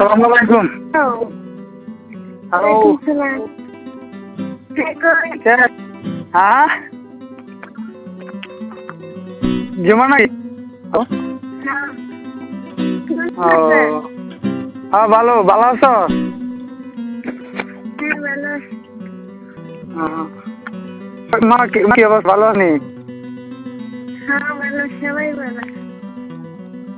আসসালামু আলাইকুম। হ্যালো। হ্যাঁ জুমা নাকি? ও হ্যাঁ ভালো ভালো আছো? মা কি অবস্থা, ভালো নেই? হ্যাঁ ভালো, সবাই ভালো।